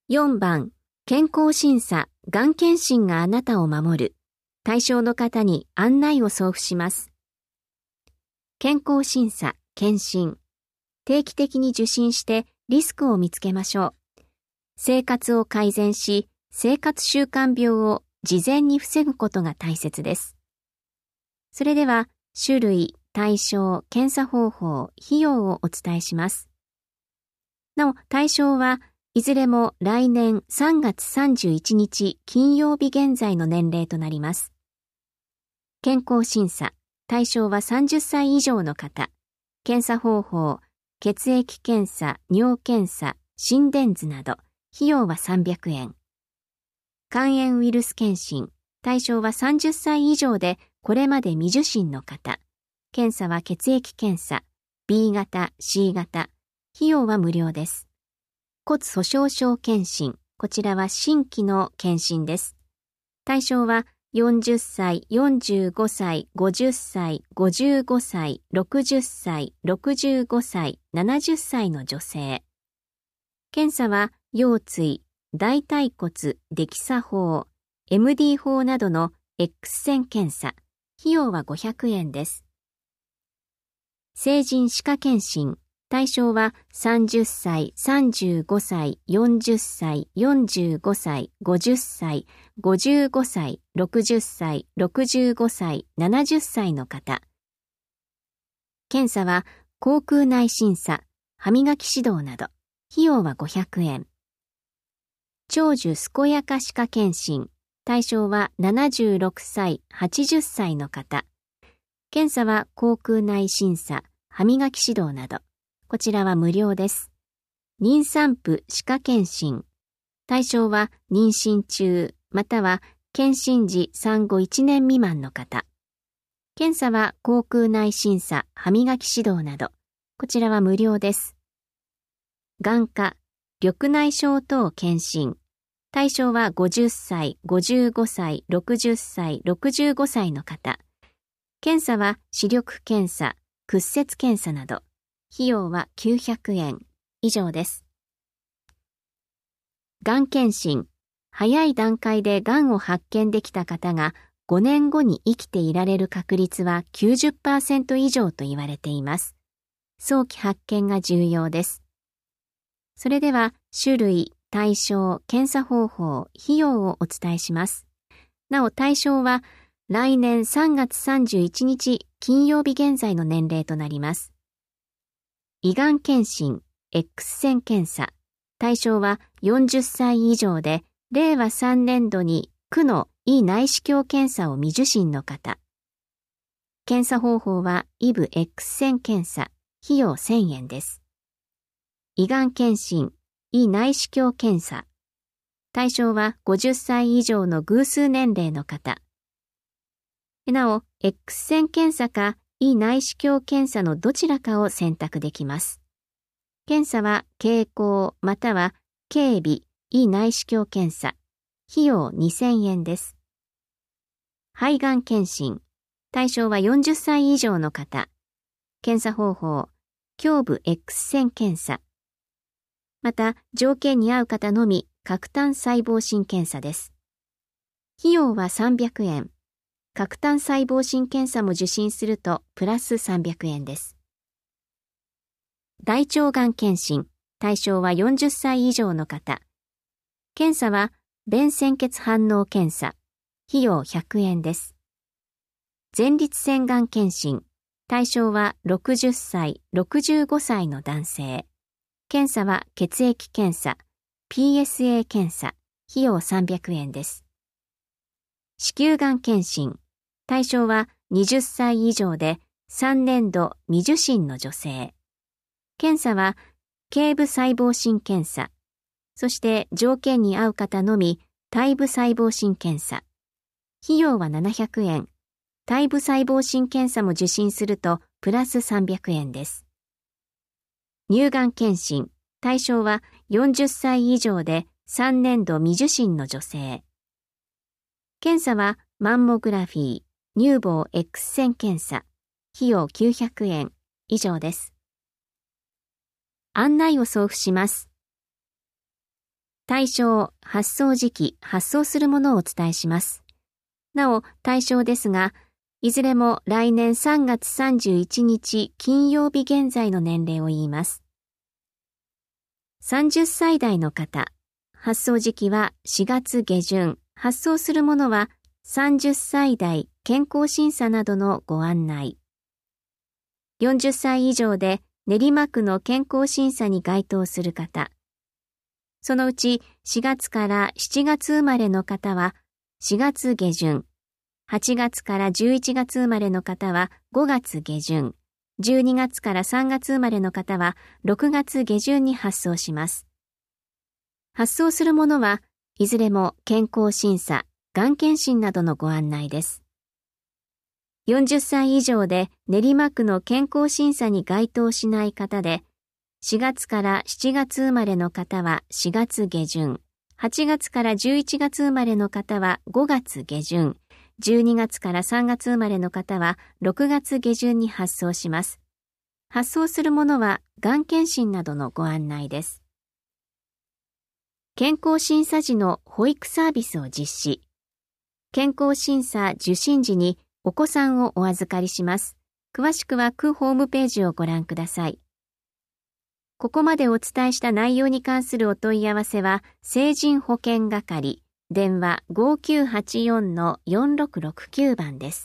4番、健康診査、がん検診があなたを守る。対象の方に案内を送付します。健康診査、検診。定期的に受診してリスクを見つけましょう。生活を改善し、生活習慣病を事前に防ぐことが大切です。それでは、種類、対象、検査方法、費用をお伝えします。なお、対象はいずれも来年3月31日金曜日現在の年齢となります。健康審査、対象は30歳以上の方。検査方法、血液検査、尿検査、心電図など、費用は300円。肝炎ウイルス検診、対象は30歳以上でこれまで未受診の方。検査は血液検査、B 型、C 型。費用は無料です。骨粗鬆症検診、こちらは新規の検診です。対象は40歳、45歳、50歳、55歳、60歳、65歳、70歳の女性。検査は腰椎、大腿骨、デキサ法、MD 法などの X 線検査。費用は500円です。成人歯科検診。対象は30歳、35歳、40歳、45歳、50歳、55歳、60歳、65歳、70歳の方。検査は口腔内審査、歯磨き指導など。費用は500円。長寿健やか歯科検診。対象は76歳、80歳の方。検査は口腔内審査、歯磨き指導など。こちらは無料です。妊産婦歯科検診。対象は妊娠中、または検診時産後1年未満の方。検査は口腔内審査、歯磨き指導など。こちらは無料です。眼科、緑内障等検診。対象は50歳、55歳、60歳、65歳の方。検査は視力検査、屈折検査など。費用は900円以上です。がん検診。早い段階でがんを発見できた方が5年後に生きていられる確率は 90% 以上と言われています。早期発見が重要です。それでは種類、対象、検査方法、費用をお伝えします。なお対象は来年3月31日金曜日現在の年齢となります。胃がん検診、X 線検査。対象は40歳以上で、令和3年度に区の胃内視鏡検査を未受診の方。検査方法はイブ X 線検査、費用1000円です。胃がん検診、胃内視鏡検査。対象は50歳以上の偶数年齢の方。なお、X 線検査か胃内視鏡検査のどちらかを選択できます。検査は経口または経鼻胃内視鏡検査。費用2000円です。肺がん検診。対象は40歳以上の方。検査方法、胸部 X 線検査。また、条件に合う方のみ、角炭細胞診検査です。費用は300円。角炭細胞診検査も受診するとプラス300円です。大腸がん検診。対象は40歳以上の方。検査は便潜血反応検査。費用100円です。前立腺がん検診。対象は60歳、65歳の男性。検査は血液検査、PSA 検査。費用300円です。子宮がん検診。対象は20歳以上で3年度未受診の女性。検査は頸部細胞診検査、そして条件に合う方のみ胎部細胞診検査。費用は700円。胎部細胞診検査も受診するとプラス300円です。乳がん検診。対象は40歳以上で3年度未受診の女性。検査はマンモグラフィー、乳房 X 線検査。費用900円以上です。案内を送付します。 対象、発送時期、発送するものをお伝えします。なお、対象ですが、いずれも来年3月31日金曜日現在の年齢を言います。30歳代の方、発送時期は4月下旬、発送するものは30歳代健康審査などのご案内。40歳以上で練馬区の健康審査に該当する方。そのうち4月から7月生まれの方は4月下旬、8月から11月生まれの方は5月下旬、12月から3月生まれの方は6月下旬に発送します。発送するものはいずれも健康審査、がん検診などのご案内です。40歳以上で練馬区の健康審査に該当しない方で、4月から7月生まれの方は4月下旬、8月から11月生まれの方は5月下旬、12月から3月生まれの方は6月下旬に発送します。発送するものはがん検診などのご案内です。健康審査時の保育サービスを実施。健康審査受診時にお子さんをお預かりします。詳しくは区ホームページをご覧ください。ここまでお伝えした内容に関するお問い合わせは、成人保険係、電話 5984-4669 番です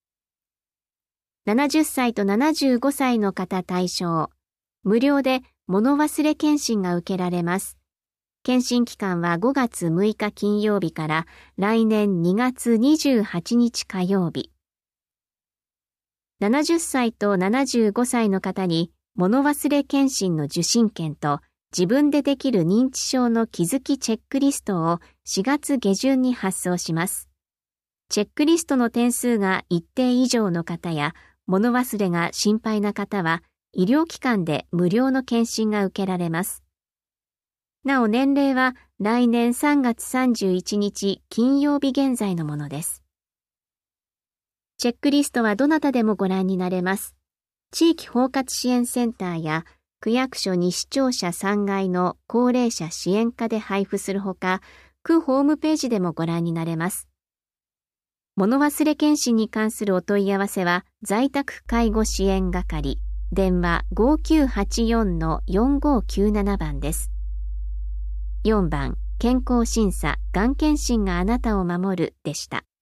。70歳と75歳の方対象、無料で物忘れ検診が受けられます。検診期間は5月6日金曜日から来年2月28日火曜日。70歳と75歳の方に物忘れ検診の受診券と自分でできる認知症の気づきチェックリストを4月下旬に発送します。チェックリストの点数が一定以上の方や物忘れが心配な方は医療機関で無料の検診が受けられます。なお年齢は来年3月31日金曜日現在のものです。チェックリストはどなたでもご覧になれます。地域包括支援センターや区役所西庁舎3階の高齢者支援課で配布するほか、区ホームページでもご覧になれます。物忘れ検診に関するお問い合わせは、在宅介護支援係、電話 5984-4597 番です。4番、健康審査、がん検診があなたを守るでした。